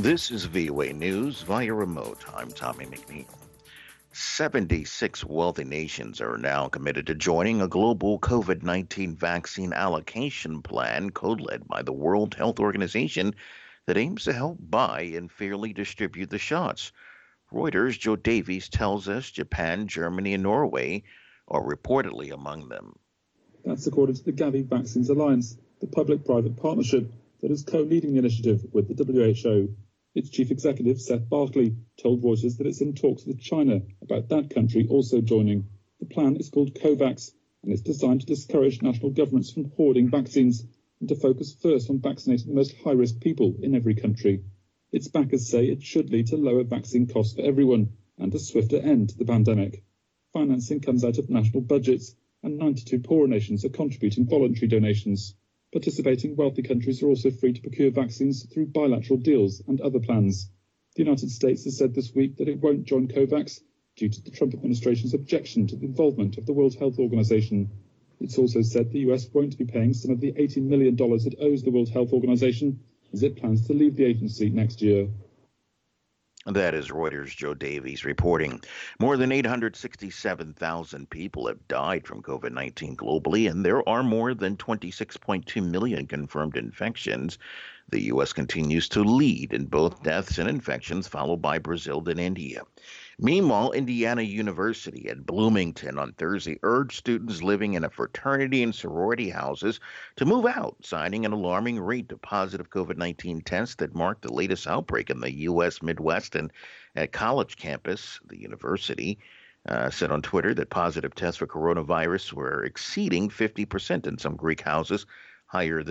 This is VOA News via remote. I'm Tommy McNeil. 76 wealthy nations are now committed to joining a global COVID 19 vaccine allocation plan co led by the World Health Organization that aims to help buy and fairly distribute the shots. Reuters' Joe Davies tells us Japan, Germany, and Norway are reportedly among them. That's according to the Gavi Vaccines Alliance, the public-private partnership that is co-leading the initiative with the WHO. Its chief executive, Seth Barkley, told Reuters that it's in talks with China about that country also joining. The plan is called COVAX, and it's designed to discourage national governments from hoarding vaccines and to focus first on vaccinating the most high-risk people in every country. Its backers say it should lead to lower vaccine costs for everyone and a swifter end to the pandemic. Financing comes out of national budgets, and 92 poorer nations are contributing voluntary donations. Participating wealthy countries are also free to procure vaccines through bilateral deals and other plans. The United States has said this week that it won't join COVAX due to the Trump administration's objection to the involvement of the World Health Organization. It's also said the US won't be paying some of the $80 million it owes the World Health Organization as it plans to leave the agency next year. That is Reuters' Joe Davies reporting. More than 867,000 people have died from COVID 19 globally, and there are more than 26.2 million confirmed infections. The U.S. continues to lead in both deaths and infections, followed by Brazil and India. Meanwhile, Indiana University at Bloomington on Thursday urged students living in a fraternity and sorority houses to move out, citing an alarming rate of positive COVID 19 tests that marked the latest outbreak in the U.S. Midwest. And at college campus, the university said on Twitter that positive tests for coronavirus were exceeding 50% in some Greek houses, higher than